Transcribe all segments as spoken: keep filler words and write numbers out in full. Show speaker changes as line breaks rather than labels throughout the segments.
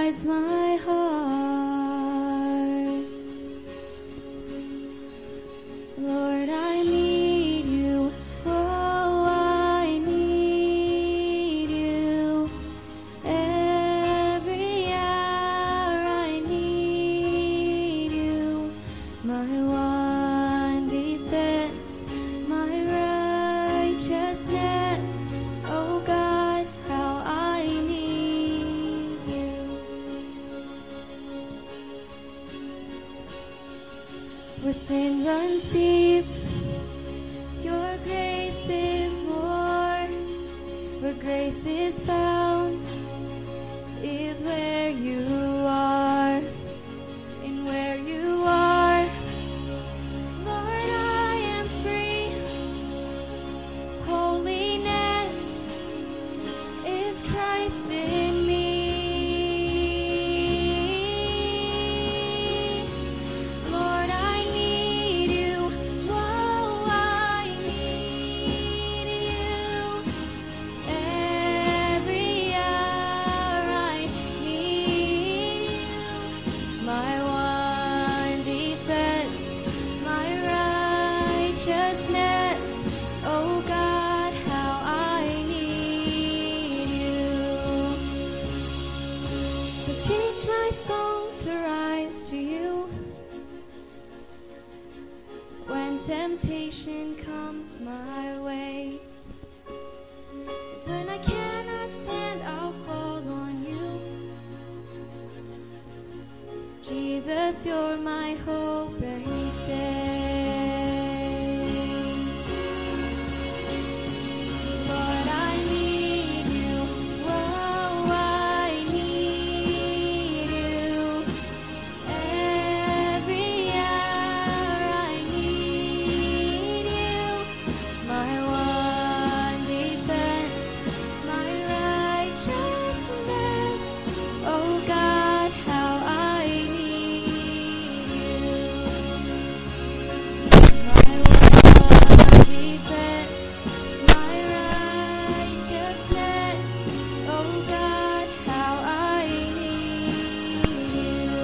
guides my heart. Lord, I need you. Oh, I need you. Every hour I need you. My one defense, my righteousness. Oh God, how I need you. Where sin runs deep, your grace is more. Where grace is found is where you are. And where you are, Lord, I am free. Holiness is Christ in me. Lord, I need you. Whoa, I need you. Every hour I need you. My one defense, my righteousness. Oh God, how I need you. So teach my soul to rise to you. When temptation comes my way, and when I cannot stand, I'll fall on you. Jesus, you're my hope and stay. Lord, I need you. Whoa, I need you. Every hour I need you. My one defense, my righteousness. Oh God, how I need you. My one defense, my righteousness. Oh God, how I need you.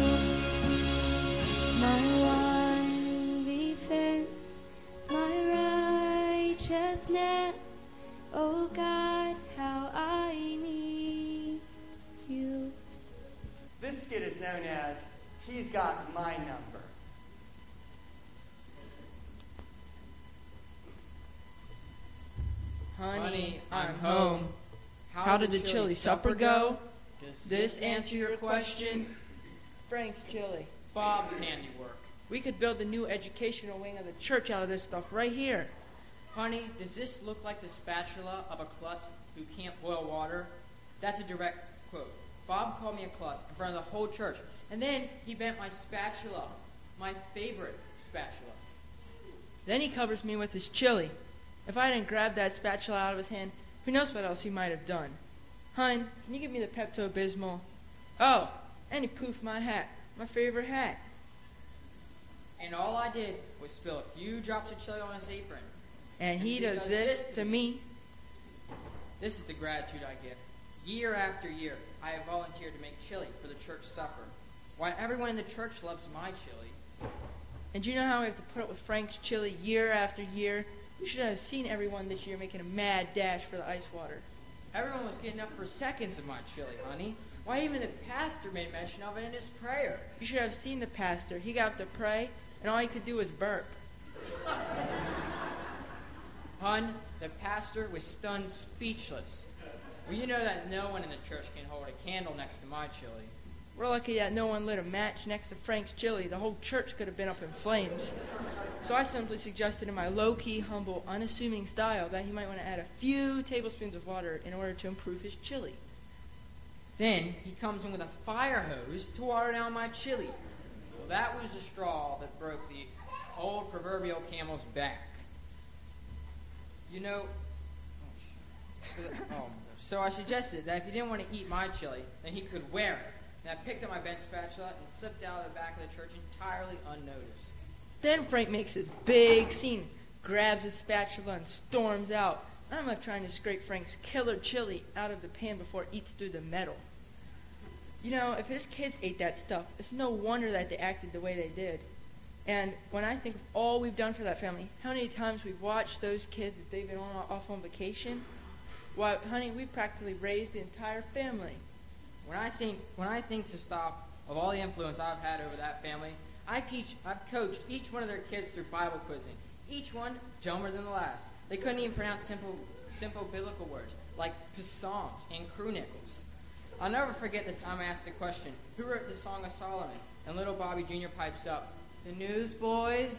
My one defense, my righteousness. Oh God, how I need you.
This skit is known as He's Got My Number.
Honey, I'm home. How did the chili supper go? Does this answer your question?
Frank's chili.
Bob's handiwork.
We could build the new educational wing of the church out of this stuff right here.
Honey, does this look like the spatula of a klutz who can't boil water? That's a direct quote. Bob called me a klutz in front of the whole church, and then he bent my spatula, my favorite spatula.
Then he covers me with his chili. If I hadn't grabbed that spatula out of his hand, who knows what else he might have done. Hun, can you give me the Pepto-Bismol? Oh, and he poofed my hat, my favorite hat.
And all I did was spill a few drops of chili on his apron.
And he does this to me.
This is the gratitude I give. Year after year, I have volunteered to make chili for the church supper. Why, everyone in the church loves my chili.
And you know how we have to put up with Frank's chili year after year? You should have seen everyone this year making a mad dash for the ice water.
Everyone was getting up for seconds of my chili, honey. Why, even the pastor made mention of it in his prayer.
You should have seen the pastor. He got up to pray, and all he could do was burp.
Hun, the pastor was stunned speechless. Well, you know that no one in the church can hold a candle next to my chili.
We're lucky that no one lit a match next to Frank's chili. The whole church could have been up in flames. So I simply suggested in my low-key, humble, unassuming style that he might want to add a few tablespoons of water in order to improve his chili.
Then he comes in with a fire hose to water down my chili. Well, that was the straw that broke the old proverbial camel's back. You know, oh, so I suggested that if he didn't want to eat my chili, then he could wear it. And I picked up my bent spatula and slipped out of the back of the church entirely unnoticed.
Then Frank makes his big scene, grabs his spatula and storms out. I'm left trying to scrape Frank's killer chili out of the pan before it eats through the metal. You know, if his kids ate that stuff, it's no wonder that they acted the way they did. And when I think of all we've done for that family, how many times we've watched those kids that they've been on, off on vacation, why, honey, we've practically raised the entire family.
When I think, when I think to stop of all the influence I've had over that family, I teach, I've coached each one of their kids through Bible quizzing. Each one dumber than the last. They couldn't even pronounce simple, simple biblical words like psalms and crew nickels. I'll never forget the time I asked the question, "Who wrote the Song of Solomon?" And little Bobby Junior pipes up, "The Newsboys."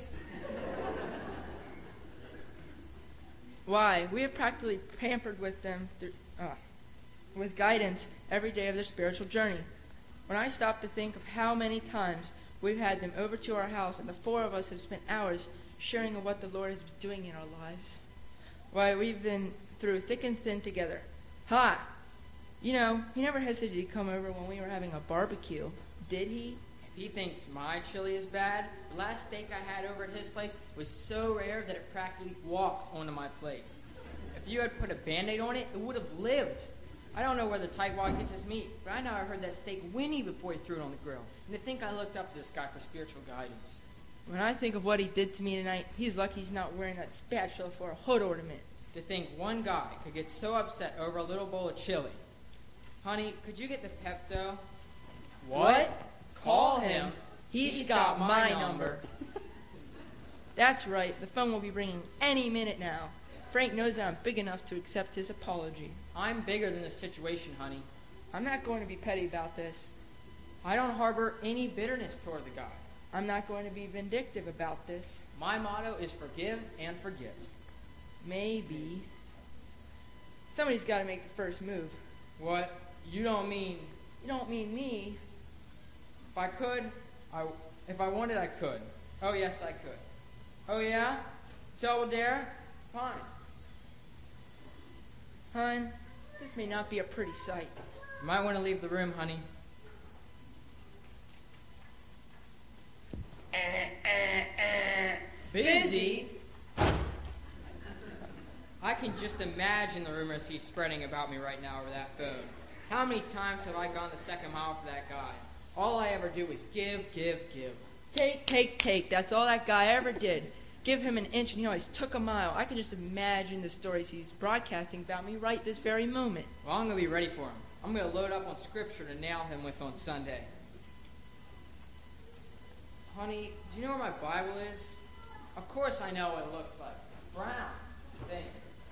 Why? We have practically pampered with them through, uh, with guidance every day of their spiritual journey. When I stop to think of how many times we've had them over to our house and the four of us have spent hours sharing of what the Lord has been doing in our lives, why, we've been through thick and thin together. Ha! You know, he never hesitated to come over when we were having a barbecue, did he?
If he thinks my chili is bad, the last steak I had over at his place was so rare that it practically walked onto my plate. If you had put a Band-Aid on it, it would have lived. I don't know where the tightwad gets his meat, but I know I heard that steak whinny before he threw it on the grill. And to think I looked up to this guy for spiritual guidance.
When I think of what he did to me tonight, he's lucky he's not wearing that spatula for a hood ornament.
To think one guy could get so upset over a little bowl of chili. Honey, could you get the Pepto?
What?
Call him.
He's
He's
got,
got
my
my
number.
number.
That's right. The phone will be ringing any minute now. Frank knows that I'm big enough to accept his apology.
I'm bigger than this situation, honey.
I'm not going to be petty about this.
I don't harbor any bitterness toward the guy.
I'm not going to be vindictive about this.
My motto is forgive and forget.
Maybe. Somebody's got to make the first move.
What? You don't mean...
You don't mean me.
If I could, I, if I wanted, I could. Oh, yes, I could. Oh, yeah? Double dare? Fine.
Hun, this may not be a pretty sight.
You might want to leave the room, honey. Busy? I can just imagine the rumors he's spreading about me right now over that phone. How many times have I gone the second mile for that guy? All I ever do is give, give, give.
Take, take, take. That's all that guy ever did. Give him an inch and he always took a mile. I can just imagine the stories he's broadcasting about me right this very moment.
Well, I'm going to be ready for him. I'm going to load up on scripture to nail him with on Sunday. Honey, do you know where my Bible is? Of course I know what it looks like. It's brown. Thing.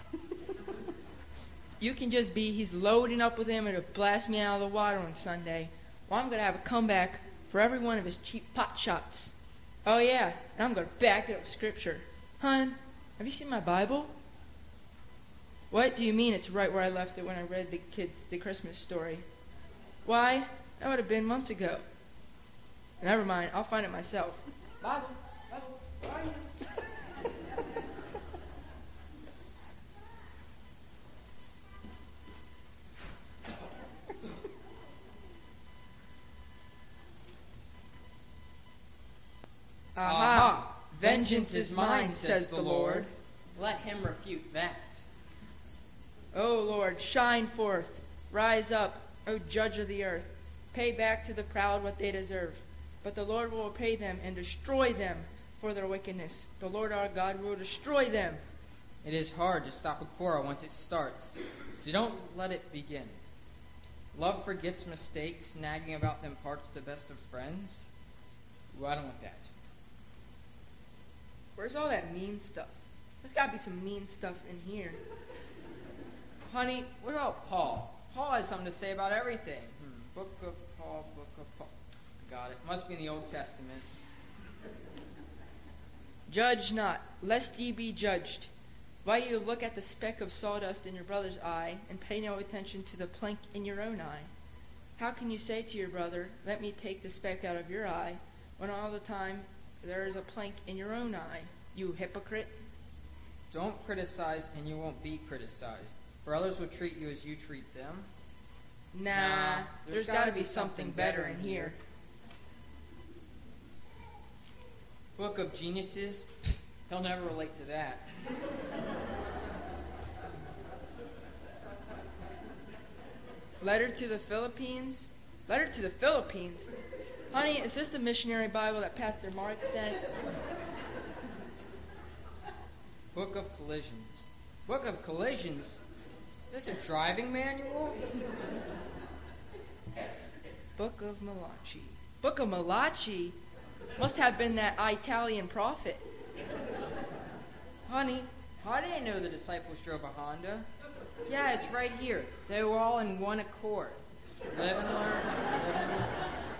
You can just be, he's loading up with him and it'll blast me out of the water on Sunday. Well, I'm going to have a comeback for every one of his cheap pot shots. Oh, yeah, and I'm going to back it up with scripture. Hun, have you seen my Bible? What do you mean it's right where I left it when I read the kids the Christmas story? Why, that would have been months ago. Never mind, I'll find it myself. Bible, Bible, where are you?
Aha! Vengeance is mine, says the Lord. Let him refute that.
O Lord, shine forth. Rise up, O judge of the earth. Pay back to the proud what they deserve. But the Lord will repay them and destroy them for their wickedness. The Lord our God will destroy them.
It is hard to stop a quarrel once it starts, so don't let it begin. Love forgets mistakes, nagging about them parts the best of friends. Ooh, I don't want that.
Where's all that mean stuff? There's got to be some mean stuff in here.
Honey, what about Paul? Paul has something to say about everything. Hmm. Book of Paul, Book of Paul. Got it. Must be in the Old Testament.
Judge not, lest ye be judged. Why you look at the speck of sawdust in your brother's eye, and pay no attention to the plank in your own eye? How can you say to your brother, let me take the speck out of your eye, when all the time there is a plank in your own eye, you hypocrite?
Don't criticize, and you won't be criticized. For others will treat you as you treat them.
Nah,
Nah
there's, there's got to be something better in here.
Book of Geniuses? He'll never relate to that.
Letter to the Philippines? Letter to the Philippines. Honey, is this the missionary Bible that Pastor Mark sent?
Book of Collisions. Book of Collisions? Is this a driving manual?
Book of Malachi. Book of Malachi? Must have been that Italian prophet.
Honey, how did I know the disciples drove a Honda? Yeah, it's right here. They were all in one accord. Live and learn. Live and learn.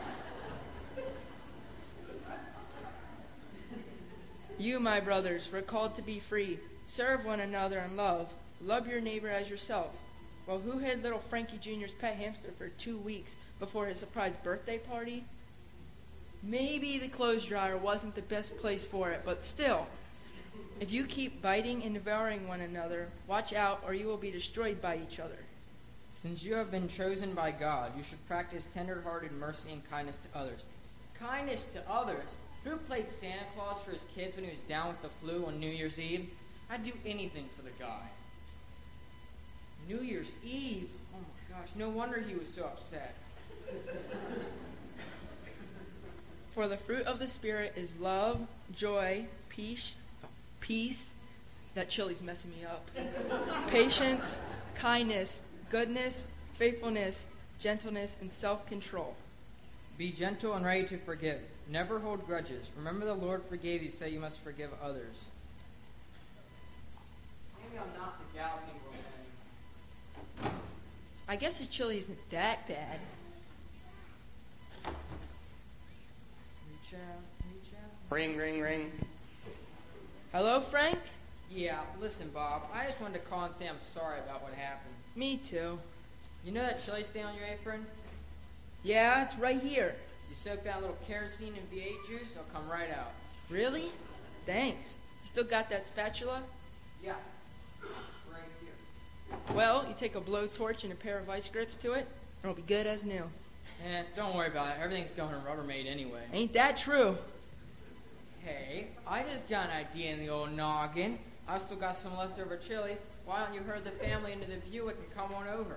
You, my brothers, were called to be free. Serve one another in love. Love your neighbor as yourself. Well, who had little Frankie Junior's pet hamster for two weeks before his surprise birthday party? Maybe the clothes dryer wasn't the best place for it, but still, if you keep biting and devouring one another, watch out or you will be destroyed by each other.
Since you have been chosen by God, you should practice tender-hearted mercy and kindness to others. Kindness to others? Who played Santa Claus for his kids when he was down with the flu on New Year's Eve? I'd do anything for the guy. New Year's Eve? Oh my gosh, no wonder he was so upset.
For the fruit of the Spirit is love, joy, peace, peace, that chili's messing me up, patience, kindness, goodness, faithfulness, gentleness, and self-control.
Be gentle and ready to forgive. Never hold grudges. Remember the Lord forgave you, so you must forgive others. Maybe I'm not the galloping woman.
I guess his chili isn't that bad.
Reach out, reach out.
Ring, ring, ring.
Hello, Frank?
Yeah, listen, Bob. I just wanted to call and say I'm sorry about what happened.
Me too.
You know that chili stain on your apron?
Yeah, it's right here.
You soak that little kerosene in V eight juice, it'll come right out.
Really? Thanks. You still got that spatula?
Yeah, right here.
Well, you take a blowtorch and a pair of ice grips to it, and it'll be good as new.
Eh, don't worry about it. Everything's going to Rubbermaid anyway.
Ain't that true?
Hey, I just got an idea in the old noggin. I still got some leftover chili. Why don't you herd the family into the Buick and come on over?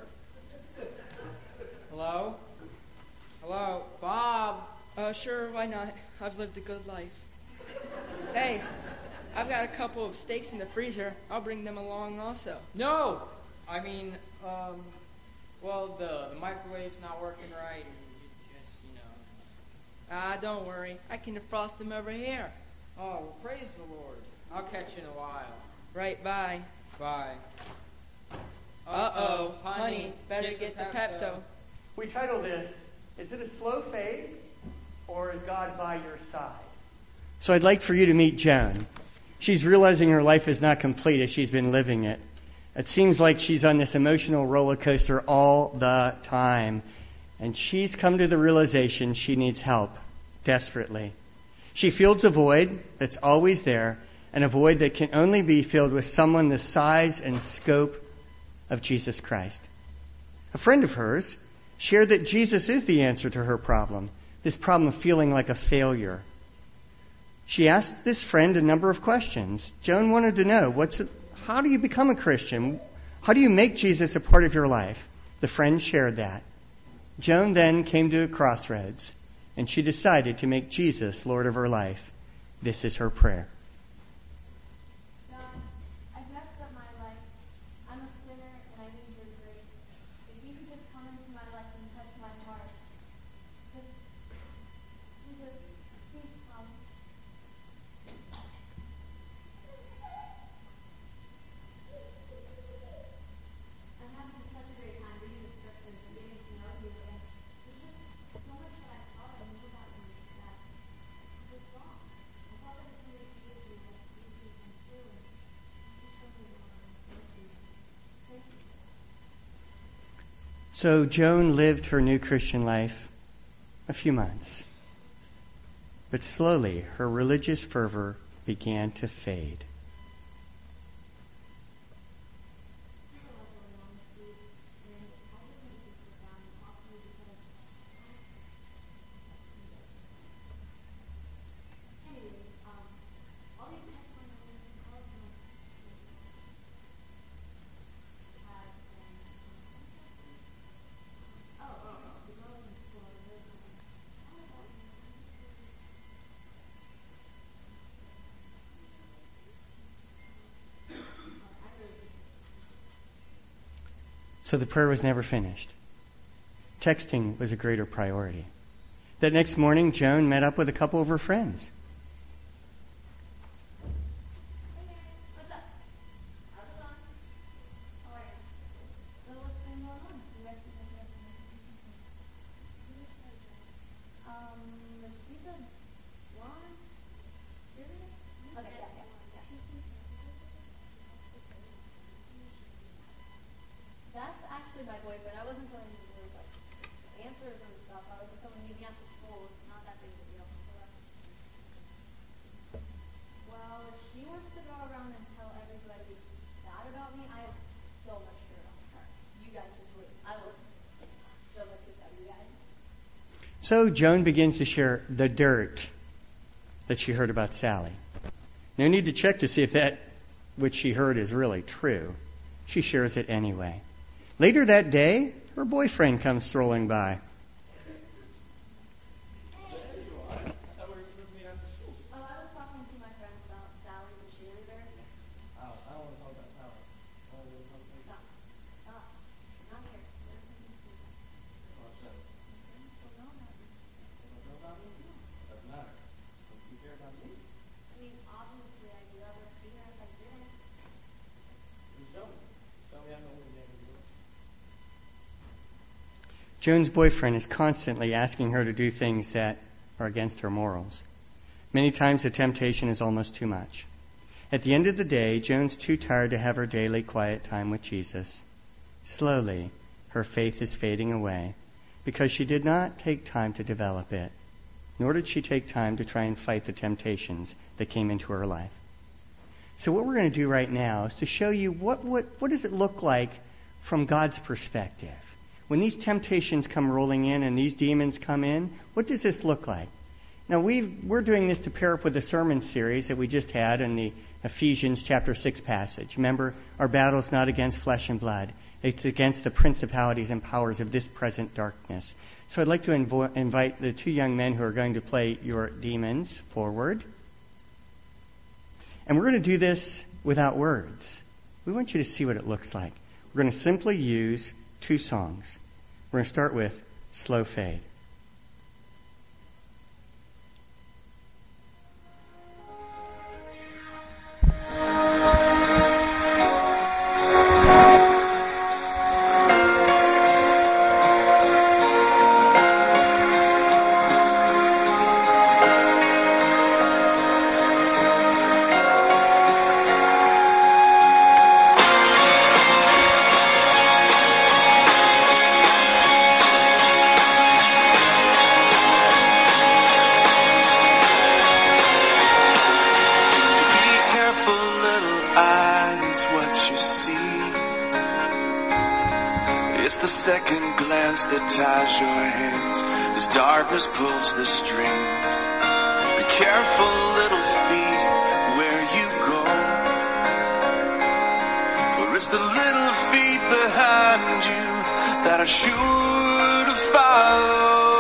Hello? Hello? Bob?
Uh, sure, why not? I've lived a good life. Hey, I've got a couple of steaks in the freezer. I'll bring them along also.
No! I mean, um, well, the, the microwave's not working right, and you just, you know.
Ah, don't worry. I can defrost them over here.
Oh, well, praise the Lord. I'll catch you in a while.
Right, bye.
Bye.
Uh-oh, honey, better get the Pepto.
We title this, Is It a Slow Fade, or Is God by Your Side? So I'd like for you to meet Joan. She's realizing her life is not complete as she's been living it. It seems like she's on this emotional roller coaster all the time. And she's come to the realization she needs help, desperately. She feels a void that's always there, and a void that can only be filled with someone the size and scope of Jesus Christ. A friend of hers shared that Jesus is the answer to her problem, this problem of feeling like a failure. She asked this friend a number of questions. Joan wanted to know, what's it, how do you become a Christian? How do you make Jesus a part of your life? The friend shared that. Joan then came to a crossroads, and she decided to make Jesus Lord of her life. This is her prayer. So Joan lived her new Christian life a few months. But slowly her religious fervor began to fade. So the prayer was never finished. Texting was a greater priority. That next morning, Joan met up with a couple of her friends.
That's actually my boyfriend. I wasn't going to really like answers and stuff. I was just going to meet me after school. It's not that big of a deal. Well, if she wants to go around and tell everybody that about me, I have so much dirt on her. You guys should believe. I will so much to tell you guys.
So Joan begins to share the dirt that she heard about Sally. No need to check to see if that which she heard is really true. She shares it anyway. Later that day, her boyfriend comes strolling by. Joan's boyfriend is constantly asking her to do things that are against her morals. Many times the temptation is almost too much. At the end of the day, Joan's too tired to have her daily quiet time with Jesus. Slowly, her faith is fading away because she did not take time to develop it, nor did she take time to try and fight the temptations that came into her life. So what we're going to do right now is to show you what, what, what does it look like from God's perspective. When these temptations come rolling in and these demons come in, what does this look like? Now, we've, we're doing this to pair up with the sermon series that we just had in the Ephesians chapter six passage. Remember, our battle is not against flesh and blood. It's against the principalities and powers of this present darkness. So I'd like to invo- invite the two young men who are going to play your demons forward. And we're going to do this without words. We want you to see what it looks like. We're going to simply use two songs. We're going to start with Slow Fade.
Ties your hands as darkness pulls the strings. Be careful, little feet, where you go, for it's the little feet behind you that are sure to follow.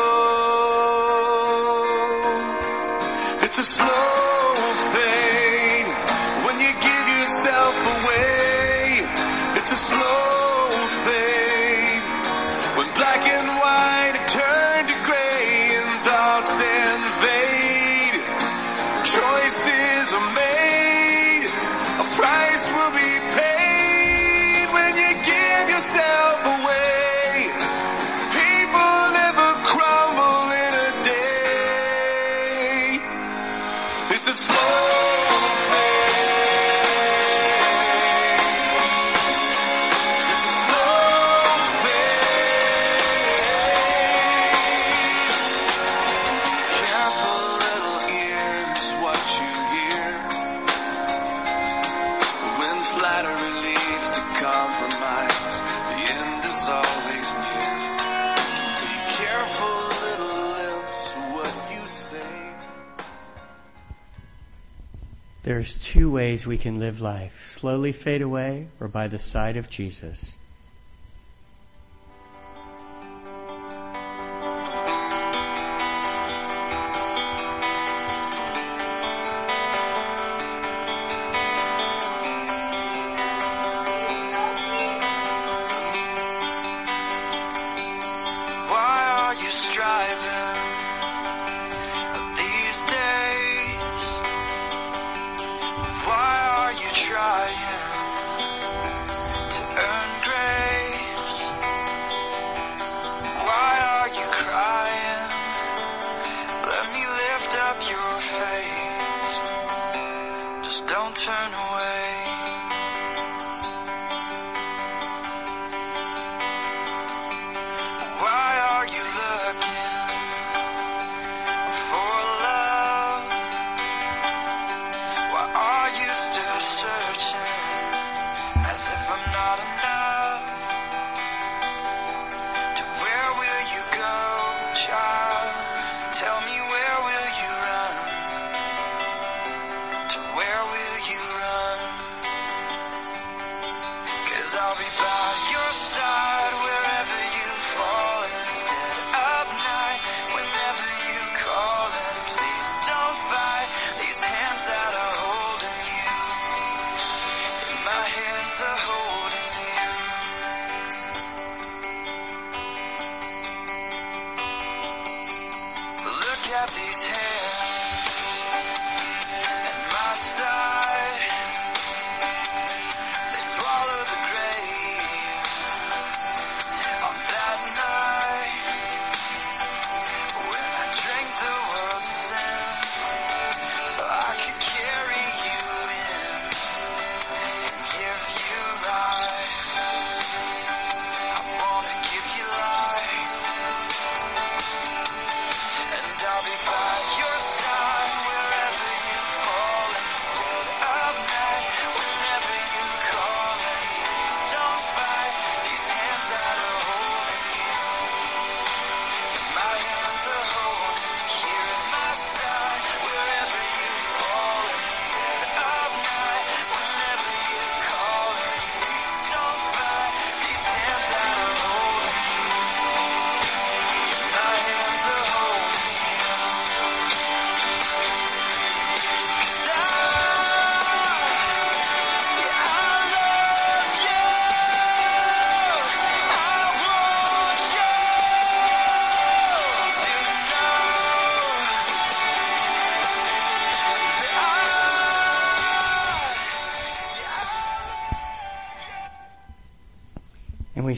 It's a slow fade when you give yourself away. It's a slow fade when black and white turn to gray and thoughts invade. Choices are made, a price will be paid when you give yourself away. People never crumble in a day. It's a slow
There's two ways we can live life: slowly fade away or by the side of Jesus.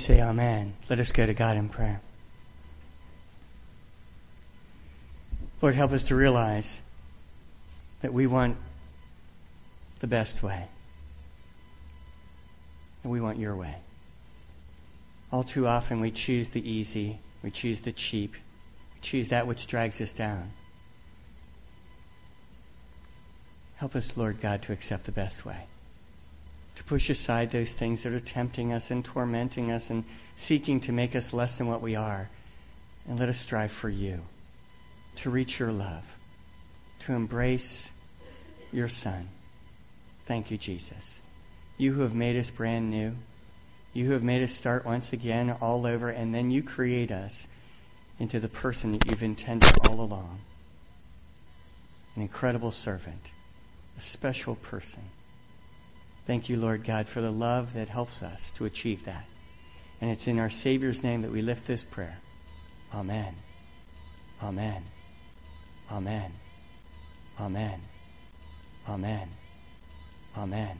say amen, let us go to God in prayer. Lord, help us to realize that we want the best way. And we want your way. All too often we choose the easy, we choose the cheap, we choose that which drags us down. Help us, Lord God, to accept the best way. To push aside those things that are tempting us and tormenting us and seeking to make us less than what we are. And let us strive for you, to reach your love, to embrace your Son. Thank you, Jesus. You who have made us brand new, you who have made us start once again all over, and then you create us into the person that you've intended all along. An incredible servant, a special person. Thank you, Lord God, for the love that helps us to achieve that. And it's in our Savior's name that we lift this prayer. Amen. Amen. Amen. Amen. Amen. Amen.